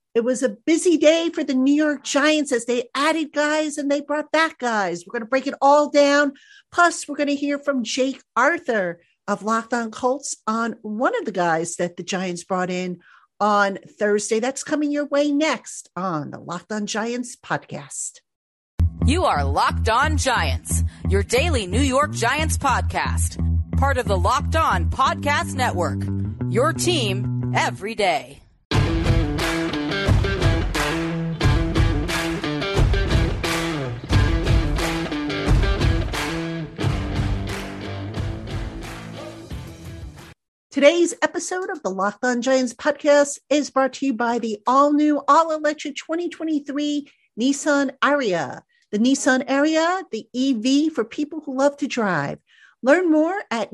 It was a busy day for the New York Giants as they added guys and they brought back guys. We're going to break it all down. Plus, we're going to hear from Jake Arthur of Locked On Colts on one of the guys that the Giants brought in on Thursday. That's coming your way next on the Locked On Giants podcast. You are Locked On Giants, your daily New York Giants podcast. Part of the Locked On Podcast Network, your team every day. Today's episode of the Locked On Giants podcast is brought to you by the all-new, all-electric 2023 Nissan Ariya. The Nissan Ariya, the EV for people who love to drive. Learn more at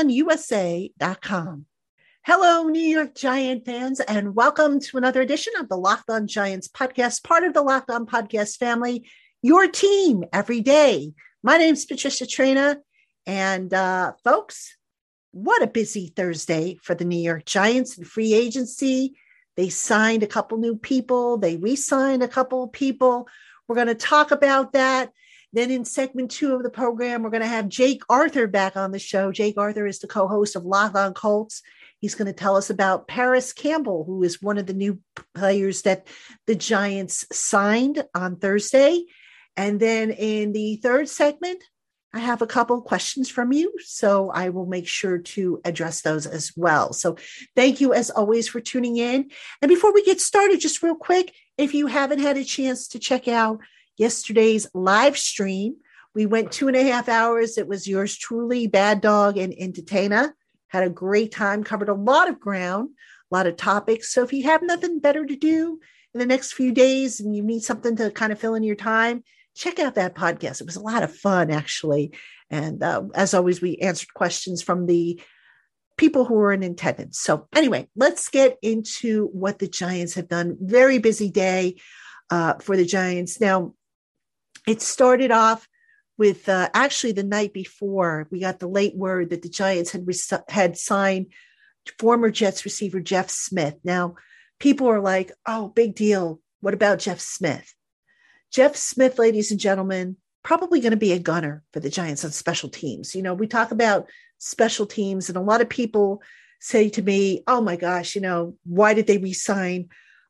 nissanusa.com. Hello, New York Giant fans, and welcome to another edition of the Locked On Giants podcast, part of the Locked On podcast family, your team every day. My name's Patricia Traina, and folks, what a busy Thursday for the New York Giants in free agency. They signed a couple new people. They re-signed a couple of people. We're going to talk about that. Then in segment 2 of the program, we're going to have Jake Arthur back on the show. Jake Arthur is the co-host of Locked On Colts. He's going to tell us about Parris Campbell, who is one of the new players that the Giants signed on Thursday. And then in the third segment, I have a couple of questions from you, so I will make sure to address those as well. So thank you, as always, for tuning in. And before we get started, just real quick, if you haven't had a chance to check out yesterday's live stream, we went 2.5 hours. It was yours truly, Bad Dog and Entertainer. Had a great time, covered a lot of ground, a lot of topics. So if you have nothing better to do in the next few days and you need something to kind of fill in your time, check out that podcast. It was a lot of fun, actually. And as always, we answered questions from the people who were in attendance. So anyway, let's get into what the Giants have done. Very busy day for the Giants. Now, it started off with actually the night before, we got the late word that the Giants had signed former Jets receiver Jeff Smith. Now, people are like, oh, big deal. What about Jeff Smith? Jeff Smith, ladies and gentlemen, probably going to be a gunner for the Giants on special teams. You know, we talk about special teams, and a lot of people say to me, oh my gosh, you know, why did they re-sign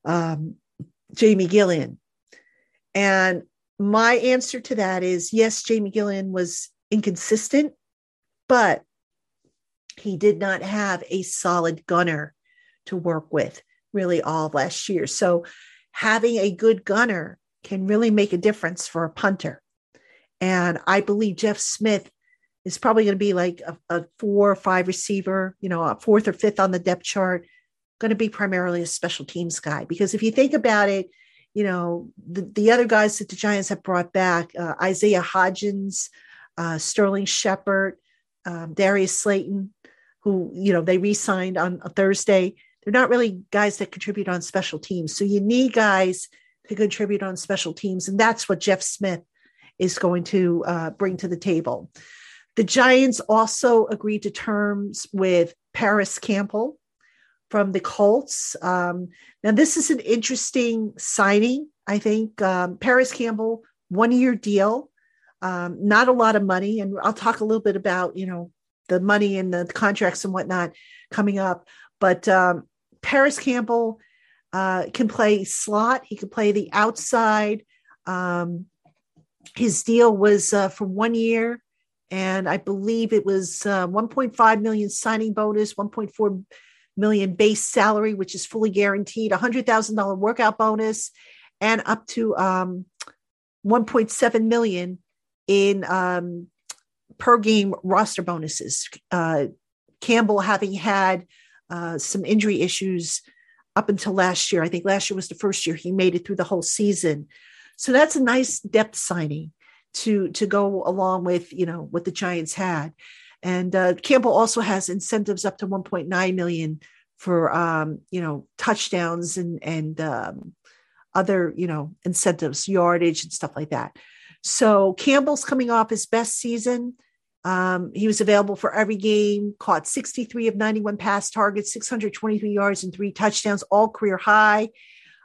Jamie Gilliam? And my answer to that is, yes, Jamie Gilliam was inconsistent, but he did not have a solid gunner to work with really all of last year. So having a good gunner can really make a difference for a punter. And I believe Jeff Smith is probably going to be like a 4 or 5 receiver, you know, a 4th or 5th on the depth chart, going to be primarily a special teams guy. Because if you think about it, you know, the other guys that the Giants have brought back, Isaiah Hodgins, Sterling Shepard, Darius Slayton, who, you know, they re-signed on a Thursday. They're not really guys that contribute on special teams. So you need guys to contribute on special teams. And that's what Jeff Smith is going to bring to the table. The Giants also agreed to terms with Parris Campbell from the Colts. Now, this is an interesting signing, I think. Parris Campbell, 1-year deal, not a lot of money. And I'll talk a little bit about, you know, the money and the contracts and whatnot coming up. But Parris Campbell can play slot. He can play the outside. His deal was for 1 year, and I believe it was 1.5 million signing bonus, 1.4 million base salary, which is fully guaranteed, $100,000 workout bonus, and up to 1.7 million in per game roster bonuses. Campbell having had some injury issues up until last year. I think last year was the first year he made it through the whole season. So that's a nice depth signing to go along with, you know, what the Giants had. And Campbell also has incentives up to 1.9 million for, you know, touchdowns and other, you know, incentives, yardage and stuff like that. So Campbell's coming off his best season. He was available for every game, caught 63 of 91 pass targets, 623 yards and 3 touchdowns, all career high.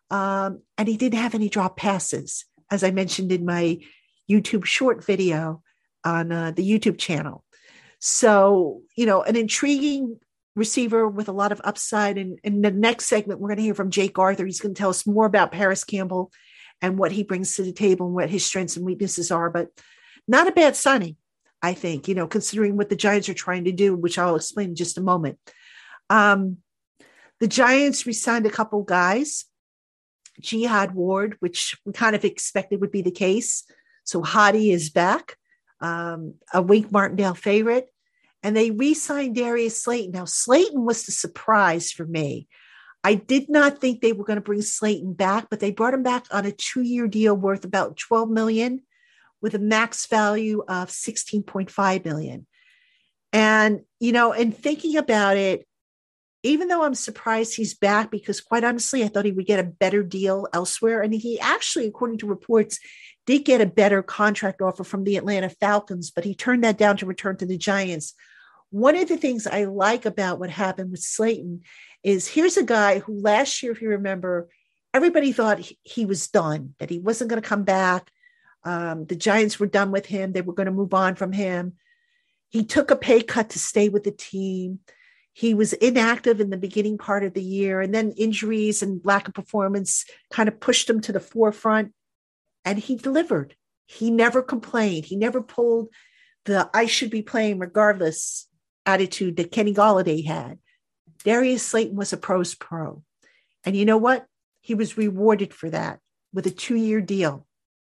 And he didn't have any drop passes, as I mentioned in my YouTube short video on the YouTube channel. So, an intriguing receiver with a lot of upside. And in the next segment, we're going to hear from Jake Arthur. He's going to tell us more about Paris Campbell and what he brings to the table and what his strengths and weaknesses are. But not a bad signing, I think, considering what the Giants are trying to do, which I'll explain in just a moment. The Giants re-signed a couple guys. Jihad Ward, which we kind of expected would be the case. So Hadi is back, a Wink Martindale favorite. And they re-signed Darius Slayton. Now, Slayton was the surprise for me. I did not think they were going to bring Slayton back, but they brought him back on a 2-year deal worth about $12 million with a max value of $16.5 million. And, in thinking about it, even though I'm surprised he's back, because quite honestly, I thought he would get a better deal elsewhere. And he actually, according to reports, did get a better contract offer from the Atlanta Falcons, but he turned that down to return to the Giants. One of the things I like about what happened with Slayton is here's a guy who last year, if you remember, everybody thought he was done, that he wasn't going to come back. The Giants were done with him. They were going to move on from him. He took a pay cut to stay with the team. He was inactive in the beginning part of the year, and then injuries and lack of performance kind of pushed him to the forefront, and he delivered. He never complained. He never pulled the I should be playing regardless attitude that Kenny Golladay had. Darius Slayton was a pro's pro. And you know what? He was rewarded for that with a 2-year deal.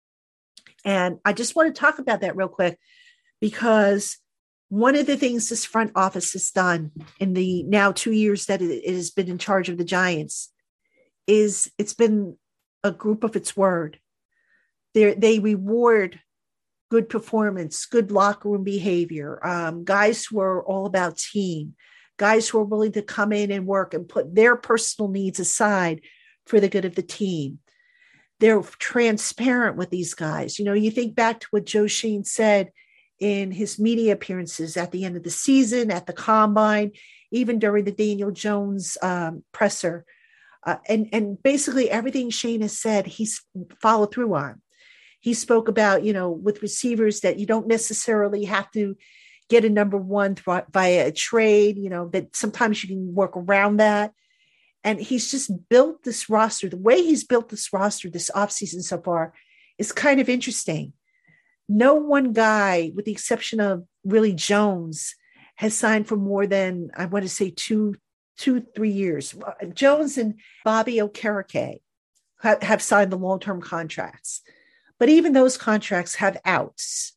And I just want to talk about that real quick, because one of the things this front office has done in the now 2 years that it has been in charge of the Giants is it's been a group of its word. They reward good performance, good locker room behavior, guys who are all about team, guys who are willing to come in and work and put their personal needs aside for the good of the team. They're transparent with these guys. You think back to what Joe Schoen said in his media appearances at the end of the season, at the combine, even during the Daniel Jones presser. And basically everything Schoen has said, he's followed through on. He spoke about, with receivers that you don't necessarily have to get a number one via a trade, that sometimes you can work around that. And he's just built this roster. The way he's built this roster this offseason so far is kind of interesting. No one guy, with the exception of really Jones, has signed for more than, I want to say, 3 years. Jones and Bobby Okereke have signed the long-term contracts. But even those contracts have outs.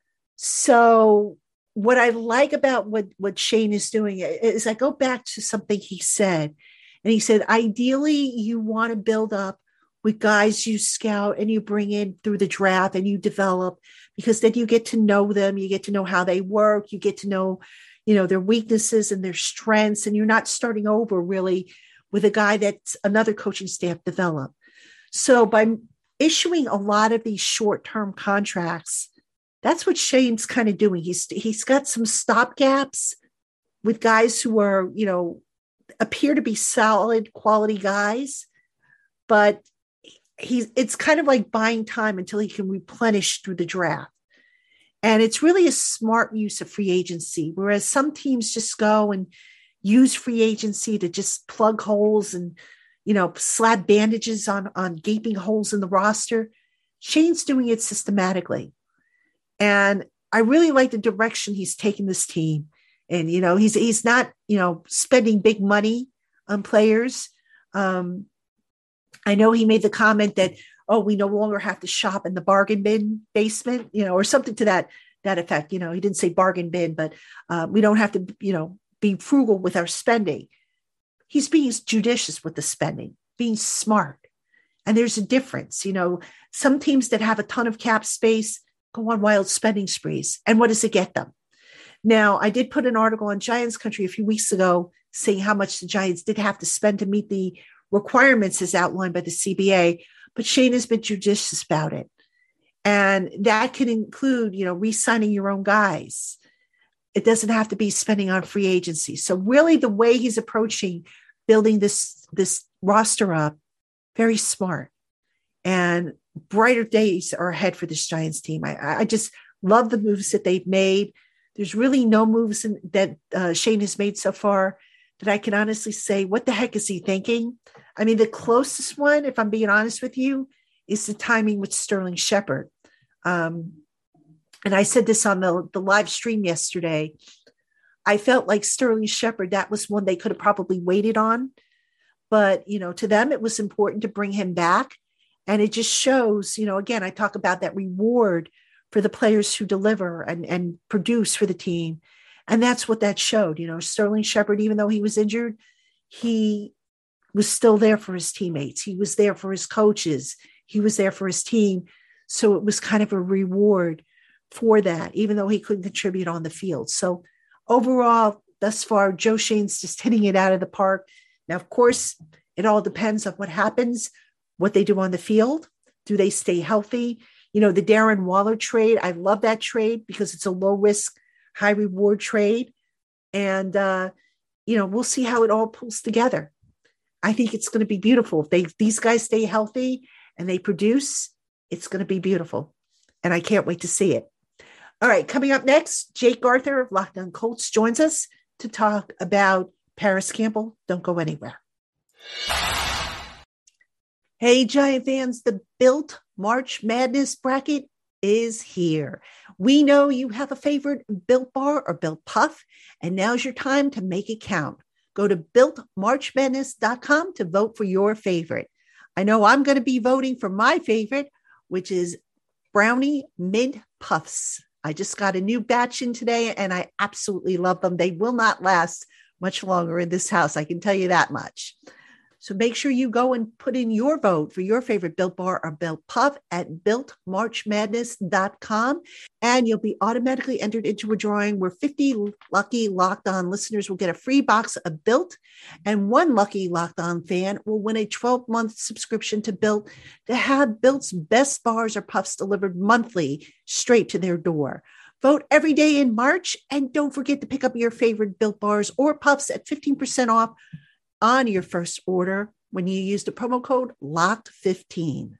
So what I like about what Schoen is doing is I go back to something he said. And he said, ideally, you want to build up with guys you scout and you bring in through the draft and you develop, because then you get to know them. You get to know how they work. You get to know, their weaknesses and their strengths. And you're not starting over really with a guy that's another coaching staff developed. So by issuing a lot of these short-term contracts, that's what Shane's kind of doing. He's got some stopgaps with guys who are, appear to be solid quality guys, but it's kind of like buying time until he can replenish through the draft. And it's really a smart use of free agency, whereas some teams just go and use free agency to just plug holes and, slap bandages on gaping holes in the roster. Shane's doing it systematically. And I really like the direction he's taken this team. And, he's not, spending big money on players. I know he made the comment that, we no longer have to shop in the bargain bin basement, or something to that effect. He didn't say bargain bin, but we don't have to, be frugal with our spending. He's being judicious with the spending, being smart. And there's a difference. Some teams that have a ton of cap space go on wild spending sprees. And what does it get them? Now, I did put an article on Giants Country a few weeks ago saying how much the Giants did have to spend to meet the requirements as outlined by the CBA, but Shane has been judicious about it. And that can include, re-signing your own guys. It doesn't have to be spending on free agency. So really the way he's approaching building this roster up very smart, and brighter days are ahead for this Giants team. I just love the moves that they've made. There's really no moves that Shane has made so far that I can honestly say, what the heck is he thinking? I mean, the closest one, if I'm being honest with you, is the timing with Sterling Shepard. And I said this on the live stream yesterday. I felt like Sterling Shepard, that was one they could have probably waited on. But, to them, it was important to bring him back. And it just shows, again, I talk about that reward for the players who deliver and produce for the team. And that's what that showed. Sterling Shepard, even though he was injured, he was still there for his teammates. He was there for his coaches. He was there for his team. So it was kind of a reward for that, even though he couldn't contribute on the field. So overall, thus far, Joe Shane's just hitting it out of the park. Now, of course, it all depends on what happens, what they do on the field. Do they stay healthy? The Darren Waller trade, I love that trade because it's a low risk, high reward trade. And, we'll see how it all pulls together. I think it's going to be beautiful. If these guys stay healthy and they produce, it's going to be beautiful. And I can't wait to see it. All right, coming up next, Jake Arthur of Locked On Colts joins us to talk about Parris Campbell. Don't go anywhere. Hey, Giant fans, the Built March Madness bracket is here. We know you have a favorite Built Bar or Built Puff, and now's your time to make it count. Go to BuiltMarchMadness.com to vote for your favorite. I know I'm going to be voting for my favorite, which is Brownie Mint Puffs. I just got a new batch in today, and I absolutely love them. They will not last much longer in this house. I can tell you that much. So make sure you go and put in your vote for your favorite Built Bar or Built Puff at BuiltMarchMadness.com. And you'll be automatically entered into a drawing where 50 lucky Locked On listeners will get a free box of Built, and one lucky Locked On fan will win a 12-month subscription to Built to have Built's best bars or puffs delivered monthly straight to their door. Vote every day in March, and don't forget to pick up your favorite Built bars or puffs at 15% off on your first order when you use the promo code LOCKED15.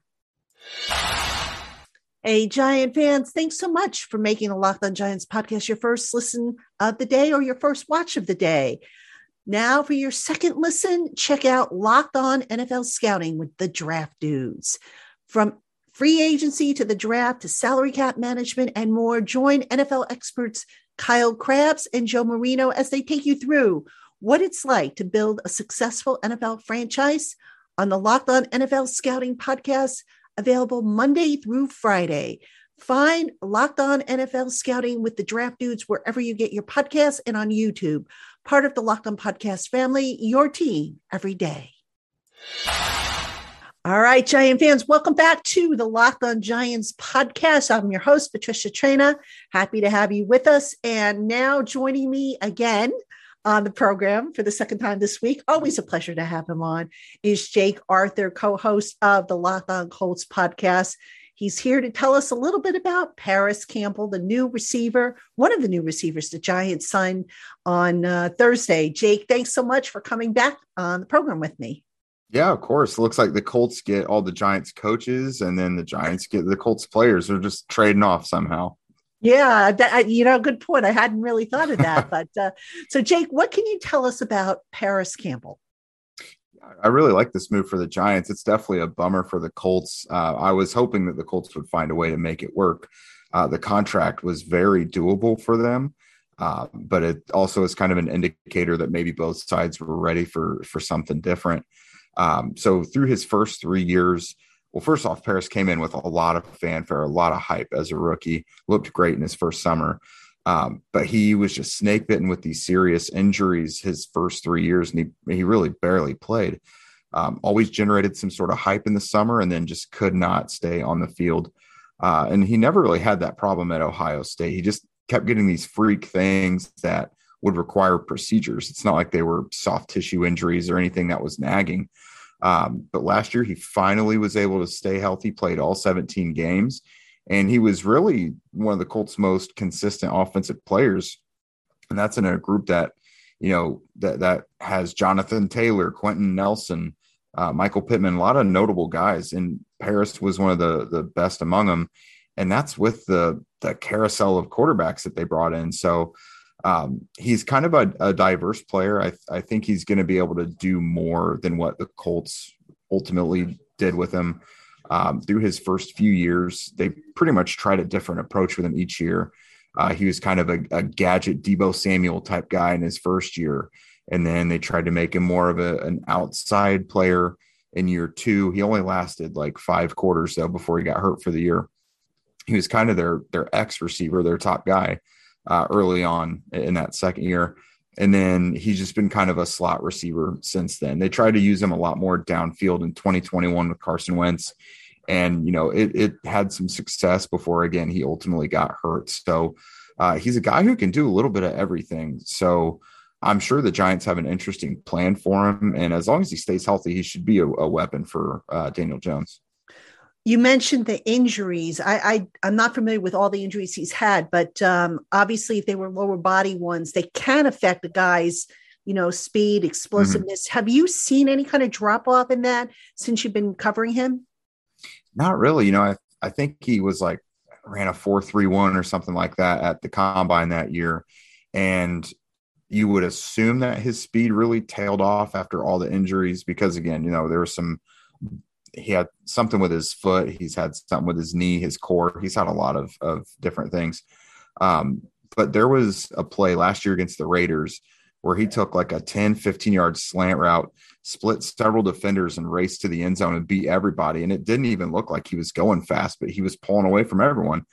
Hey, Giant fans, thanks so much for making the Locked On Giants podcast your first listen of the day or your first watch of the day. Now, for your second listen, check out Locked On NFL Scouting with the Draft Dudes. From free agency to the draft to salary cap management and more, join NFL experts Kyle Krabs and Joe Marino as they take you through what it's like to build a successful NFL franchise on the Locked On NFL Scouting podcast, available Monday through Friday. Find Locked On NFL Scouting with the Draft Dudes wherever you get your podcasts and on YouTube. Part of the Locked On Podcast family, your team every day. All right, Giant fans, welcome back to the Locked On Giants podcast. I'm your host, Patricia Traina. Happy to have you with us. And now joining me again on the program for the second time this week, always a pleasure to have him on, is Jake Arthur, co-host of the Locked On Colts podcast. He's here to tell us a little bit about Parris Campbell, the new receiver, one of the new receivers the Giants signed on Thursday. Jake, thanks so much for coming back on the program with me. Yeah, of course. It looks like the Colts get all the Giants coaches, and then the Giants get the Colts players. They're just trading off somehow. Yeah, good point. I hadn't really thought of that. But so, Jake, what can you tell us about Parris Campbell? I really like this move for the Giants. It's definitely a bummer for the Colts. I was hoping that the Colts would find a way to make it work. The contract was very doable for them, but it also is kind of an indicator that maybe both sides were ready for something different. So through his first 3 years, well, first off, Parris came in with a lot of fanfare, a lot of hype as a rookie, looked great in his first summer. But he was just snake bitten with these serious injuries his first 3 years, and he really barely played. Always generated some sort of hype in the summer and then just could not stay on the field. And he never really had that problem at Ohio State. He just kept getting these freak things that would require procedures. It's not like they were soft tissue injuries or anything that was nagging. But last year, he finally was able to stay healthy, played all 17 games, and he was really one of the Colts' most consistent offensive players. And that's in a group that, that has Jonathan Taylor, Quentin Nelson, Michael Pittman, a lot of notable guys, and Paris was one of the best among them. And that's with the carousel of quarterbacks that they brought in. So he's kind of a diverse player. I think he's going to be able to do more than what the Colts ultimately did with him. Through his first few years, they pretty much tried a different approach with him each year. He was kind of a gadget Deebo Samuel type guy in his first year. And then they tried to make him more of an outside player in year 2. He only lasted like 5 quarters, though, before he got hurt for the year. He was kind of their X receiver, their top guy early on in that second year. And then he's just been kind of a slot receiver since then. They tried to use him a lot more downfield in 2021 with Carson Wentz. And, it had some success before, again, he ultimately got hurt. So he's a guy who can do a little bit of everything. So I'm sure the Giants have an interesting plan for him. And as long as he stays healthy, he should be a weapon for Daniel Jones. You mentioned the injuries. I'm not familiar with all the injuries he's had, but obviously if they were lower body ones, they can affect the guy's, speed, explosiveness. Mm-hmm. Have you seen any kind of drop off in that since you've been covering him? Not really. I think he was ran a 4.31 or something like that at the combine that year. And you would assume that his speed really tailed off after all the injuries, because again, there was he had something with his foot. He's had something with his knee, his core. He's had a lot of different things. But there was a play last year against the Raiders where he took like a 10, 15-yard slant route, split several defenders, and raced to the end zone and beat everybody. And it didn't even look like he was going fast, but he was pulling away from everyone.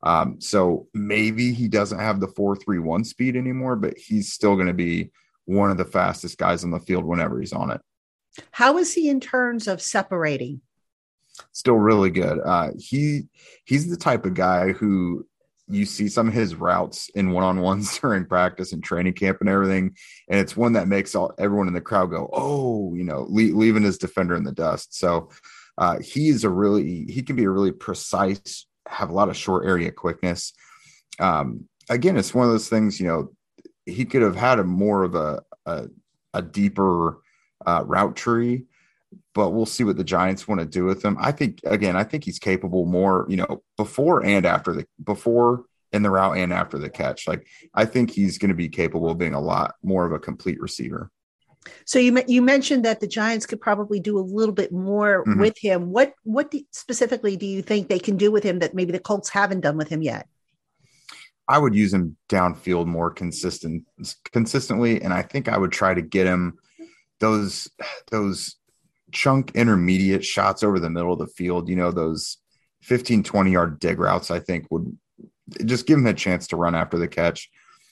So maybe he doesn't have the 4.31 speed anymore, but he's still going to be one of the fastest guys on the field whenever he's on it. How is he in terms of separating? Still really good. He's the type of guy who you see some of his routes in one-on-ones during practice and training camp and everything. And it's one that makes everyone in the crowd go, oh, leaving his defender in the dust. So he can be a really precise, have a lot of short area quickness. Again, it's one of those things, he could have had more of a deeper route tree, but we'll see what the Giants want to do with him. I think he's capable more, before and after before in the route and after the catch. I think he's going to be capable of being a lot more of a complete receiver. So you mentioned that the Giants could probably do a little bit more mm-hmm. with him. What specifically do you think they can do with him that maybe the Colts haven't done with him yet? I would use him downfield more consistently, and I think I would try to get him those chunk intermediate shots over the middle of the field, those 15, 20-yard dig routes, I think would just give him a chance to run after the catch.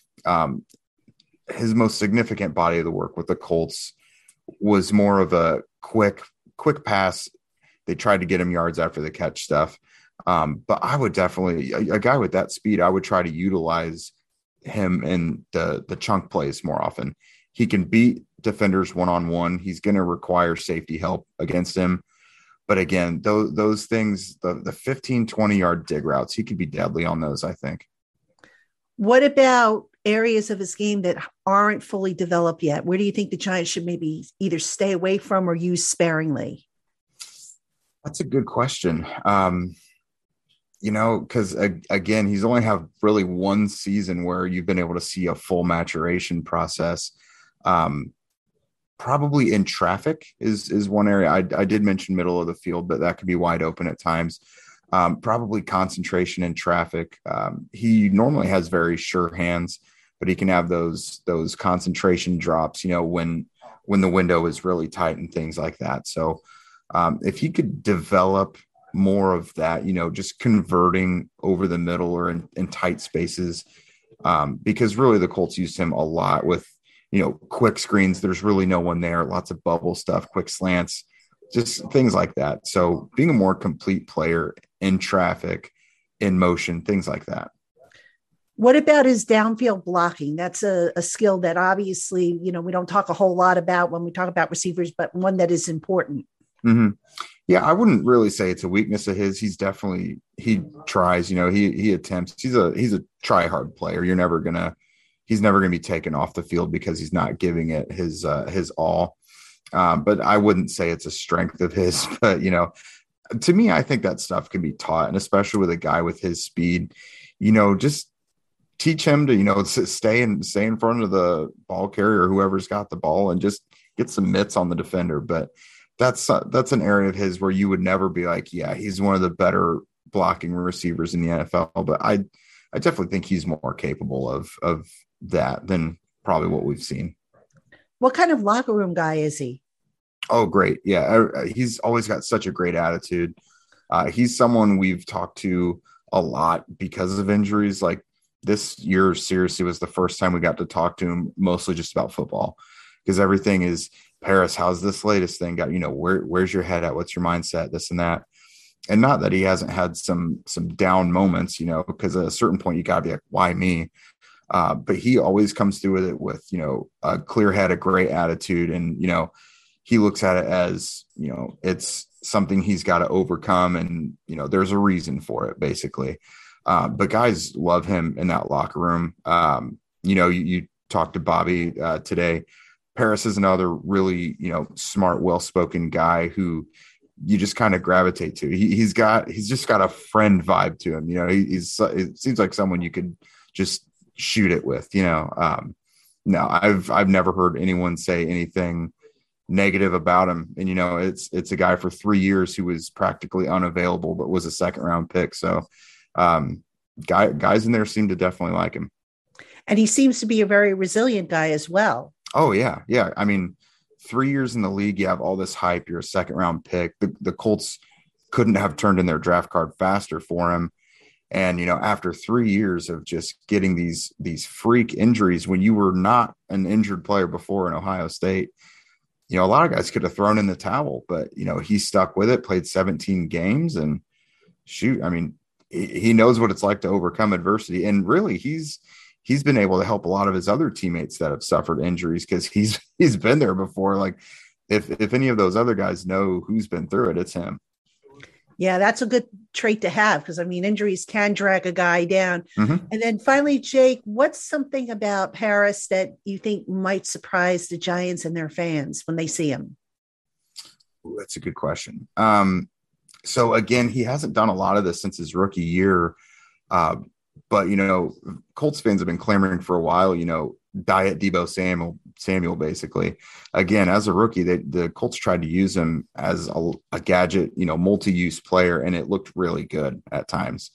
His most significant body of the work with the Colts was more of a quick pass. They tried to get him yards after the catch stuff. But I would definitely, a guy with that speed, I would try to utilize him in the chunk plays more often. He can beat defenders one-on-one. He's going to require safety help against him. But again, those things, the 15, 20-yard dig routes, he could be deadly on those, I think. What about areas of his game that aren't fully developed yet? Where do you think the Giants should maybe either stay away from or use sparingly? That's a good question. Because again, he's only have really one season where you've been able to see a full maturation process. Probably in traffic is one area. I did mention middle of the field, but that could be wide open at times. Probably concentration in traffic. He normally has very sure hands, but he can have those concentration drops, when the window is really tight and things like that. So if he could develop more of that, just converting over the middle or in tight spaces, because really the Colts used him a lot with, quick screens. There's really no one there. Lots of bubble stuff, quick slants, just things like that. So being a more complete player in traffic, in motion, things like that. What about his downfield blocking? That's a skill that obviously, we don't talk a whole lot about when we talk about receivers, but one that is important. Mm-hmm. Yeah, I wouldn't really say it's a weakness of his. He tries, he attempts. He's a try hard player. He's never gonna be taken off the field because he's not giving it his all. But I wouldn't say it's a strength of his. But, to me, I think that stuff can be taught. And especially with a guy with his speed, just teach him to, stay in front of the ball carrier or whoever's got the ball and just get some mitts on the defender. But that's an area of his where you would never be like, yeah, he's one of the better blocking receivers in the NFL. But I definitely think he's more capable of that than probably what we've seen. What kind of locker room guy is he? Oh, great. Yeah. He's always got such a great attitude. He's someone we've talked to a lot because of injuries. Like this year, seriously, was the first time we got to talk to him mostly just about football, because everything is, Paris, how's this latest thing got, where's your head at? What's your mindset? This and that. And not that he hasn't had some down moments, because at a certain point you gotta be like, why me? But he always comes through with it with, a clear head, a great attitude. And, he looks at it as, it's something he's got to overcome. And, there's a reason for it, basically. But guys love him in that locker room. You talked to Bobby today. Paris is another really, smart, well-spoken guy who you just kind of gravitate to. He's just got a friend vibe to him. It seems like someone you could just shoot it with, no, I've never heard anyone say anything negative about him. And, it's a guy for 3 years who was practically unavailable, but was a second round pick. So guys in there seem to definitely like him. And he seems to be a very resilient guy as well. Oh yeah. Yeah. I mean, 3 years in the league, you have all this hype. You're a second round pick. The Colts couldn't have turned in their draft card faster for him. And, after 3 years of just getting these freak injuries, when you were not an injured player before in Ohio State, a lot of guys could have thrown in the towel, but, he stuck with it, played 17 games and shoot. I mean, he knows what it's like to overcome adversity. And really he's been able to help a lot of his other teammates that have suffered injuries, because he's been there before. Like if any of those other guys know who's been through it, it's him. Yeah, that's a good trait to have, because, injuries can drag a guy down. Mm-hmm. And then finally, Jake, what's something about Paris that you think might surprise the Giants and their fans when they see him? Ooh, that's a good question. So, again, he hasn't done a lot of this since his rookie year. But, Colts fans have been clamoring for a while, diet Deebo Samuel, basically. Again, as a rookie, the Colts tried to use him as a gadget, multi-use player, and it looked really good at times.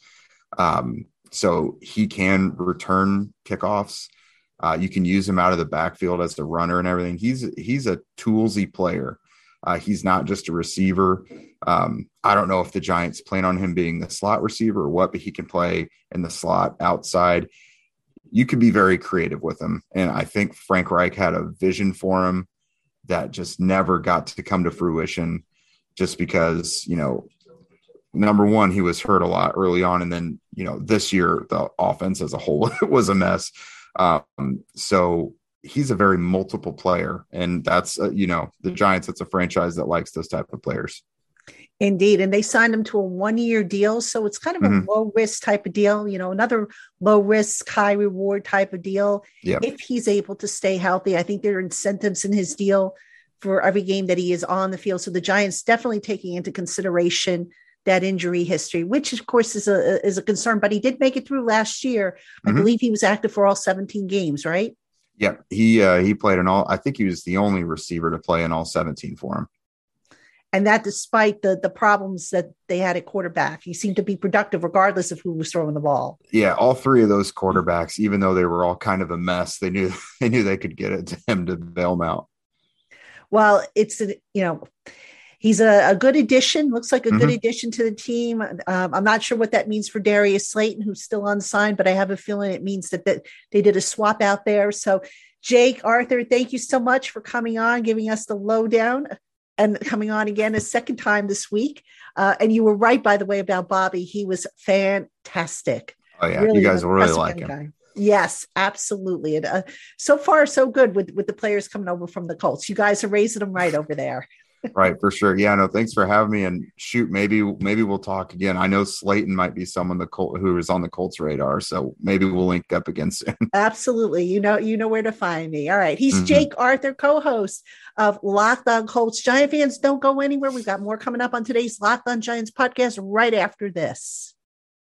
So he can return kickoffs. You can use him out of the backfield as a runner and everything. He's a toolsy player. He's not just a receiver. I don't know if the Giants plan on him being the slot receiver or what, but he can play in the slot, outside. You can be very creative with him. And I think Frank Reich had a vision for him that just never got to come to fruition, just because, number one, he was hurt a lot early on. And then, this year, the offense as a whole was a mess. So he's a very multiple player. And that's, the Giants, it's a franchise that likes those type of players. Indeed. And they signed him to a 1-year deal. So it's kind of a low risk type of deal, another low risk, high reward type of deal. Yep. If he's able to stay healthy, I think there are incentives in his deal for every game that he is on the field. So the Giants definitely taking into consideration that injury history, which of course is a concern, but he did make it through last year. I believe he was active for all 17 games, right? Yeah. He played in all, I think he was the only receiver to play in all 17 for him. And that despite the problems that they had at quarterback, he seemed to be productive regardless of who was throwing the ball. Yeah, all three of those quarterbacks, even though they were all kind of a mess, they knew they could get it to him to bail them out. Well, he's a good addition. Looks like a good addition to the team. I'm not sure what that means for Darius Slayton, who's still unsigned, but I have a feeling it means that they did a swap out there. So, Jake, Arthur, thank you so much for coming on, giving us the lowdown, and coming on again a second time this week. And you were right, by the way, about Bobby. He was fantastic. Oh, yeah. Really, you guys will really like him. Guy. Yes, absolutely. And so far, so good with the players coming over from the Colts. You guys are raising them right over there. Right, for sure. Yeah, no, thanks for having me. And shoot, maybe we'll talk again. I know Slayton might be someone who is on the Colts radar, so maybe we'll link up again soon. Absolutely. You know where to find me. All right. He's Mhm. Jake Arthur, co-host of Locked On Colts. Giant fans, don't go anywhere. We've got more coming up on today's Locked On Giants podcast right after this.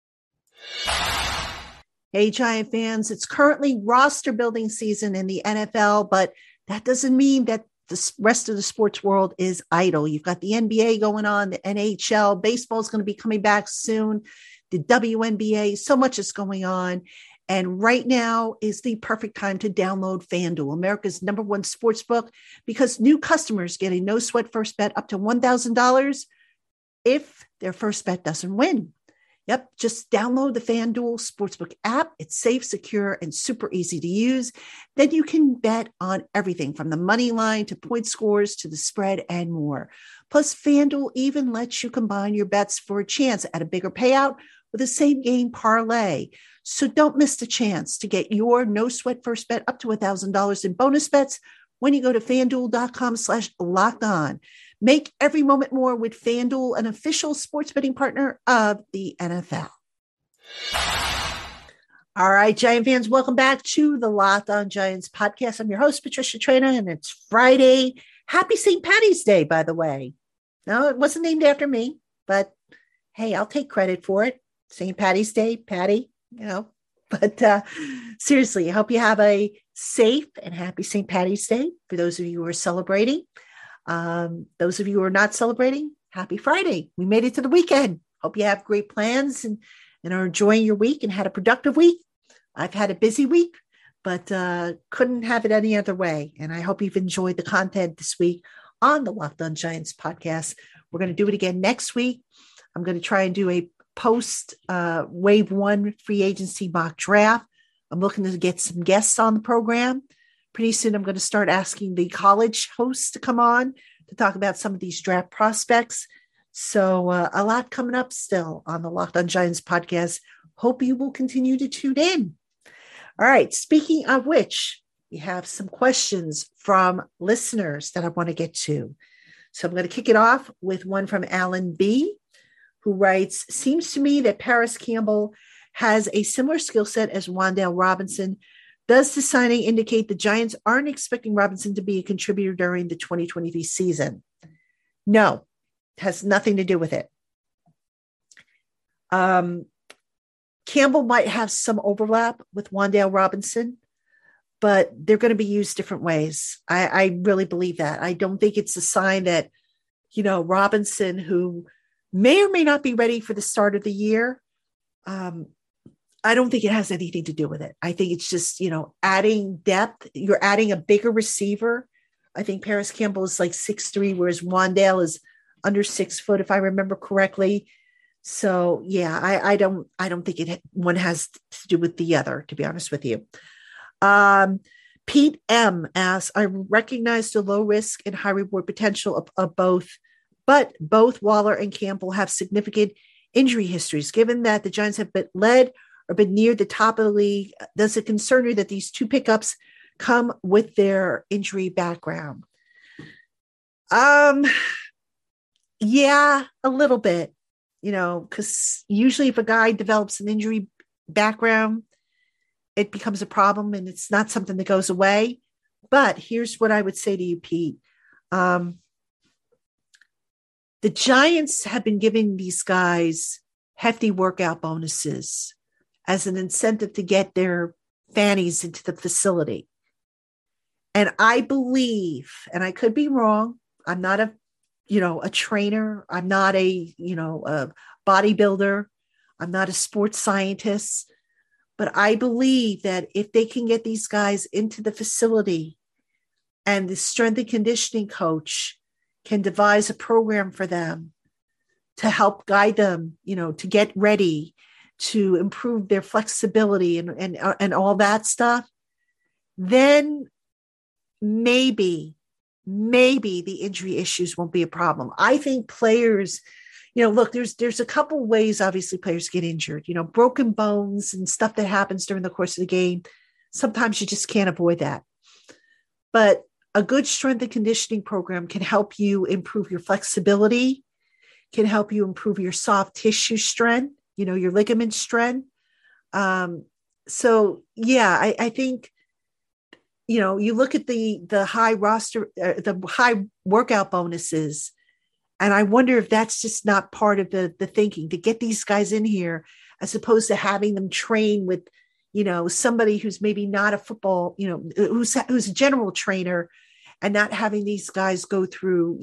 Hey, Giant fans, it's currently roster building season in the NFL, but that doesn't mean that the rest of the sports world is idle. You've got the NBA going on, the NHL, baseball is going to be coming back soon, the WNBA, so much is going on. And right now is the perfect time to download FanDuel, America's #1 sports book, because new customers get a no sweat first bet up to $1,000 if their first bet doesn't win. Yep, just download the FanDuel Sportsbook app. It's safe, secure, and super easy to use. Then you can bet on everything from the money line to point scores to the spread and more. Plus, FanDuel even lets you combine your bets for a chance at a bigger payout with a same game parlay. So don't miss the chance to get your no sweat first bet up to $1,000 in bonus bets when you go to FanDuel.com/lockedon. Make every moment more with FanDuel, an official sports betting partner of the NFL. All right, Giant fans, welcome back to the Locked On Giants podcast. I'm your host, Patricia Traina, and it's Friday. Happy St. Patty's Day, by the way. No, it wasn't named after me, but hey, I'll take credit for it. St. Patty's Day, Patty, But seriously, I hope you have a safe and happy St. Patty's Day for those of you who are celebrating. Those of you who are not celebrating, happy Friday. We made it to the weekend. Hope you have great plans and are enjoying your week and had a productive week. I've had a busy week, but couldn't have it any other way. And I hope you've enjoyed the content this week on the Locked On Giants podcast. We're going to do it again next week. I'm going to try and do a post wave 1 free agency mock draft. I'm looking to get some guests on the program. Pretty soon, I'm going to start asking the college hosts to come on to talk about some of these draft prospects. So a lot coming up still on the Locked On Giants podcast. Hope you will continue to tune in. All right. Speaking of which, we have some questions from listeners that I want to get to. So I'm going to kick it off with one from Alan B., who writes, seems to me that Paris Campbell has a similar skill set as Wan'Dale Robinson. Does the signing indicate the Giants aren't expecting Robinson to be a contributor during the 2023 season? No, it has nothing to do with it. Campbell might have some overlap with Wan'Dale Robinson, but they're going to be used different ways. I really believe that. I don't think it's a sign that, Robinson, who may or may not be ready for the start of the year, I don't think it has anything to do with it. I think it's just, adding depth. You're adding a bigger receiver. I think Paris Campbell is like 6'3", whereas Wan'Dale is under 6 foot, if I remember correctly. So yeah, I don't think one has to do with the other, to be honest with you. Pete M asks, I recognize the low risk and high reward potential of both, but both Waller and Campbell have significant injury histories. Given that the Giants have been led or been near the top of the league, does it concern you that these two pickups come with their injury background? Yeah, a little bit, because usually if a guy develops an injury background, it becomes a problem and it's not something that goes away. But here's what I would say to you, Pete. The Giants have been giving these guys hefty workout bonuses as an incentive to get their fannies into the facility. And I believe, and I could be wrong, I'm not a trainer. I'm not a bodybuilder. I'm not a sports scientist. But I believe that if they can get these guys into the facility and the strength and conditioning coach can devise a program for them to help guide them, to get ready, to improve their flexibility and all that stuff, then maybe the injury issues won't be a problem. I think players, look, there's a couple ways, obviously, players get injured, broken bones and stuff that happens during the course of the game. Sometimes you just can't avoid that. But a good strength and conditioning program can help you improve your flexibility, can help you improve your soft tissue strength, your ligament strength. So yeah, I think, you look at the high roster, the high workout bonuses, and I wonder if that's just not part of the thinking to get these guys in here, as opposed to having them train with, somebody who's maybe not a football, who's a general trainer, and not having these guys go through,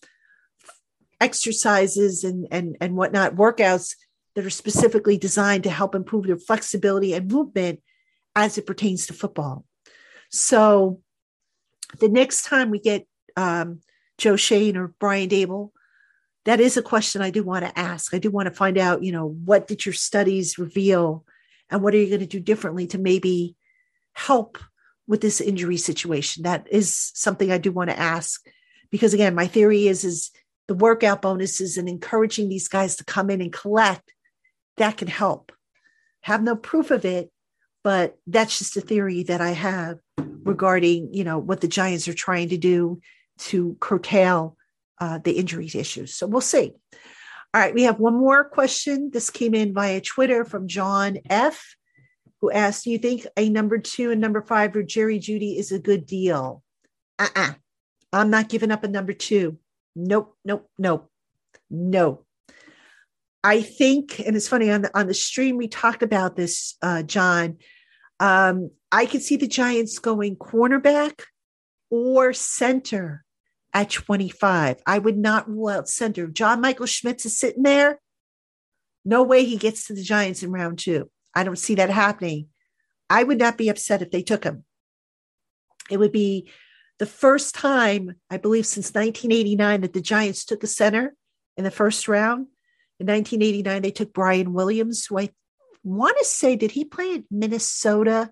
exercises and whatnot, workouts that are specifically designed to help improve their flexibility and movement as it pertains to football. So the next time we get Joe Schoen or Brian Daboll, that is a question I do want to ask. I do want to find out, what did your studies reveal, and what are you going to do differently to maybe help with this injury situation? That is something I do want to ask, because again, my theory is the workout bonuses and encouraging these guys to come in and collect, that can help. Have no proof of it, but that's just a theory that I have regarding, what the Giants are trying to do to curtail the injury issues. So we'll see. All right, we have one more question. This came in via Twitter from John F., who asked, do you think a number 2 and number 5 for Jerry Jeudy is a good deal? I'm not giving up a number 2. Nope. No. I think, and it's funny, on the stream, we talked about this, John. I could see the Giants going cornerback or center at 25. I would not rule out center. John Michael Schmitz is sitting there. No way he gets to the Giants in round 2. I don't see that happening. I would not be upset if they took him. It would be the first time, I believe, since 1989 that the Giants took a center in the first round. In 1989, they took Brian Williams, who I want to say, did he play at Minnesota?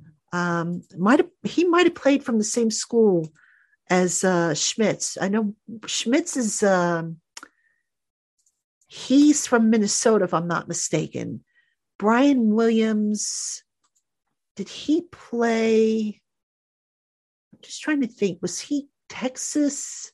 He might have played from the same school as Schmitz. I know Schmitz is, he's from Minnesota, if I'm not mistaken. Brian Williams, did he play? I'm just trying to think. Was he Texas?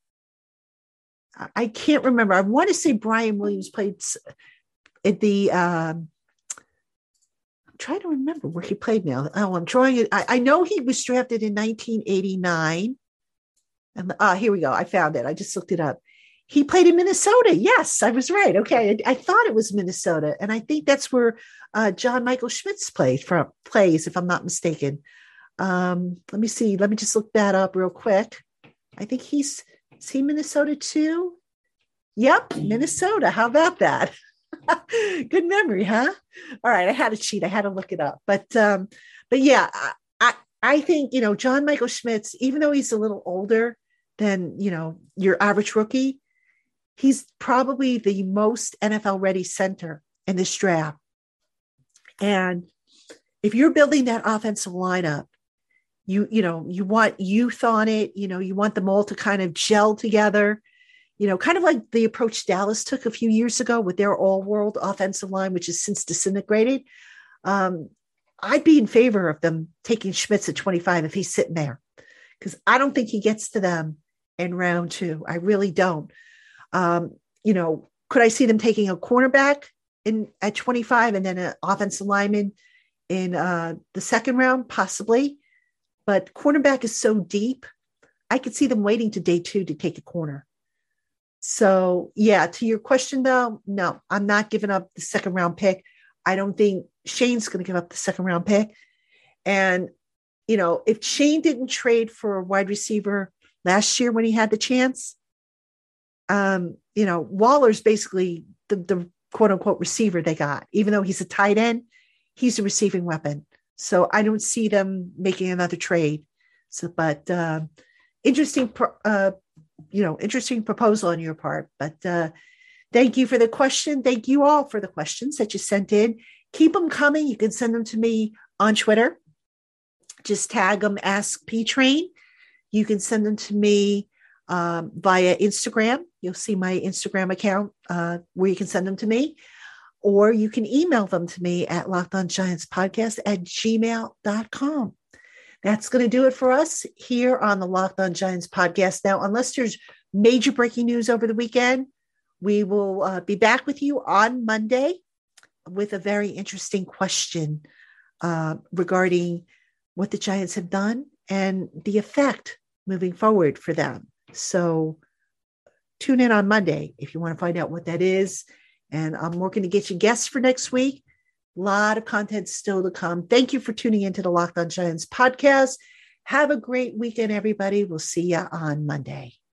I can't remember. I want to say Brian Williams played at the, I'm trying to remember where he played now. Oh, I'm drawing it. I know he was drafted in 1989. And here we go. I found it. I just looked it up. He played in Minnesota. Yes, I was right. Okay. I thought it was Minnesota. And I think that's where John Michael Schmitz plays, if I'm not mistaken. Let me see. Let me just look that up real quick. I think is he Minnesota too? Yep, Minnesota. How about that? Good memory, huh? All right. I had a cheat. I had to look it up. But yeah, I think, John Michael Schmitz, even though he's a little older than, your average rookie, he's probably the most NFL ready center in this draft. And if you're building that offensive lineup, you want youth on it, you want them all to kind of gel together, kind of like the approach Dallas took a few years ago with their all-world offensive line, which has since disintegrated. I'd be in favor of them taking Schmitz at 25 if he's sitting there, because I don't think he gets to them in round 2. I really don't. Could I see them taking a cornerback at 25 and then an offensive lineman in the second round? Possibly. But cornerback is so deep, I could see them waiting to day 2 to take a corner. So, yeah, to your question, though, no, I'm not giving up the second round pick. I don't think Shane's going to give up the second round pick. And, if Shane didn't trade for a wide receiver last year when he had the chance, Waller's basically the quote unquote receiver they got. Even though he's a tight end, he's a receiving weapon. So I don't see them making another trade. So, but interesting proposal on your part. But thank you for the question. Thank you all for the questions that you sent in. Keep them coming. You can send them to me on Twitter. Just tag them Ask P Train. You can send them to me via Instagram. You'll see my Instagram account where you can send them to me. Or you can email them to me at lockedongiantspodcast@gmail.com. That's going to do it for us here on the Locked On Giants podcast. Now, unless there's major breaking news over the weekend, we will be back with you on Monday with a very interesting question regarding what the Giants have done and the effect moving forward for them. So tune in on Monday if you want to find out what that is. And I'm working to get you guests for next week. A lot of content still to come. Thank you for tuning into the Locked On Giants podcast. Have a great weekend, everybody. We'll see you on Monday.